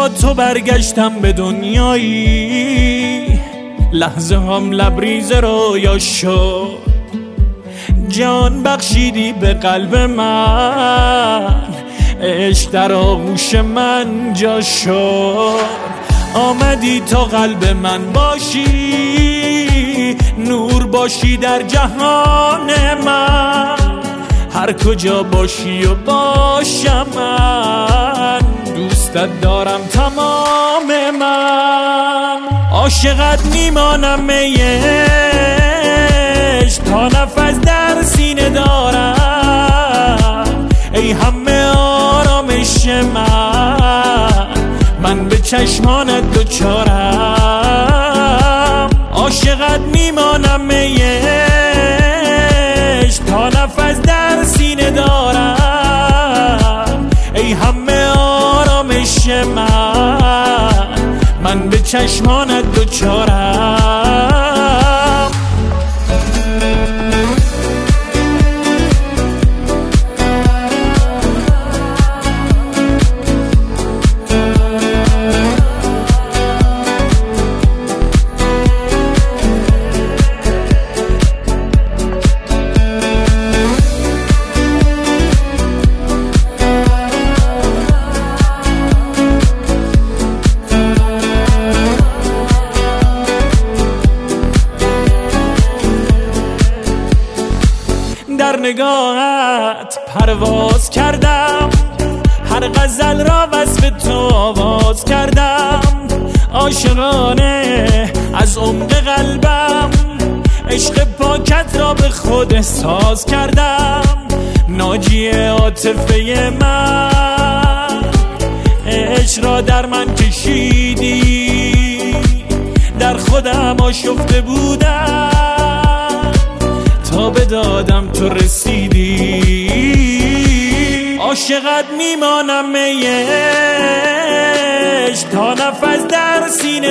با تو برگشتم به دنیایی، لحظه هم لبریز رویا شد. جان بخشیدی به قلب من، عشق در آغوش من جا شد. آمدی تا قلب من باشی، نور باشی در جهان من. هر کجا باشی و باشم من، دوستت دارم تمام من. عاشقت میمانم عشق، تا نفس در سینه دارم. ای همه آرامش من به چشمانت دوچارم. عاشقت میمانم عشق، تا نفس در سینه دارم. ای همه آرامش من به چشمانت دوچارم. در نگاهت پرواز کردم، هر غزل را وصف تو آواز کردم. عاشقانه از عمق قلبم، عشق پاکت را به خود احساس کردم. ناجی عاطفه من، عشق را در من کشیدی. در خودم آشفته بودم، تا به دادم تو رسیدی. عاشقت میمانم عشق، تا نفس در سینه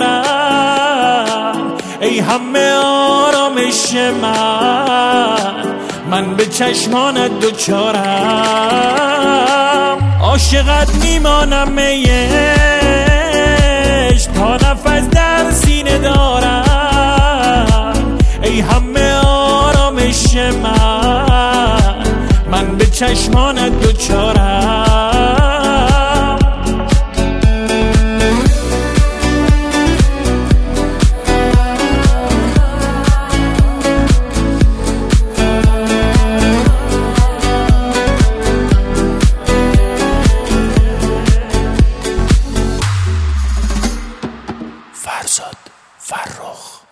دارم. ای همه آرامش من به چشمانت دوچارم. عاشقت میمانم عشق، تا نفس در سینه دارم. ای همه آرامش من به چشمانت دوچارم. فرزاد فرخ.